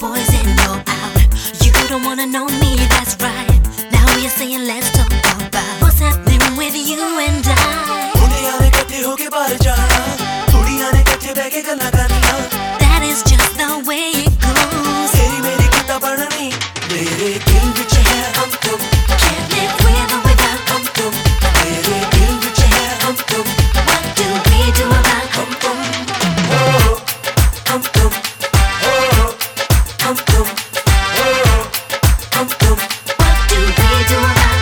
poison, you're out. You don't wanna know me, that's right. Now you're saying let's talk about what's happening with you and I. That is just the way it goes. Can't live with or without. What do we do about? What do we do about?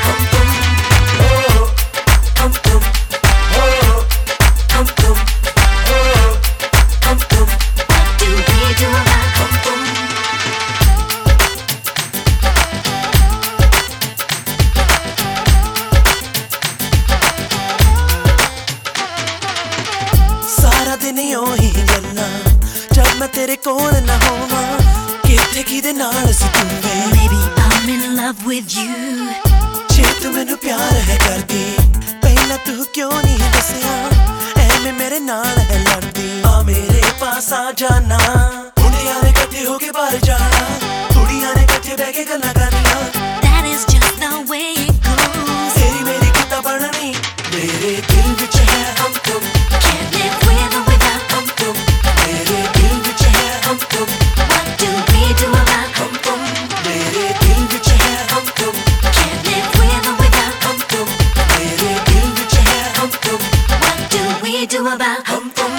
सारा दिन यूं ही गल्ला जब मैं तेरे कोल ना होवां किथे किदे नाल सी तू वे Maybe I'm in love with you. जे तू मैनू प्यार है करदी पहला तू क्यों नहीं दसिया ऐवें मेरे नाल है लड़दी आ मेरे पास आ जाना मुंडियां ने इकट्ठे होके बाहर जाना कुड़ियां ने इकट्ठे बैठ के गल्लां करना That is just the way it goes. तेरी मेरी किता बननी मेरे दिल विच है हम तुम Can't live with or without. मेरे दिल विच है हम तुम What do we do about? मेरे दिल विच है हम तुम Can't live with or without. मेरे दिल विच है हम तुम What do we do about? हम तुम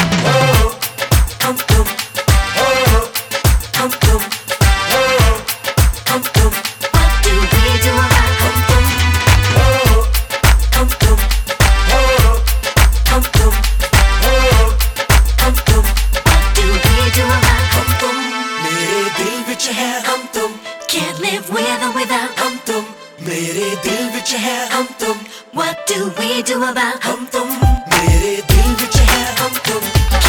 हम तुम हम तुम हम तुम What do we do about? हम तुम हम तुम हम तुम हम तुम What do we do about? हम तुम मेरे दिल विच है हम तुम Can't live with or without. हम तुम मेरे दिल विच है हम तुम What do we do about? हम तुम मेरे दिल विच है हम तुम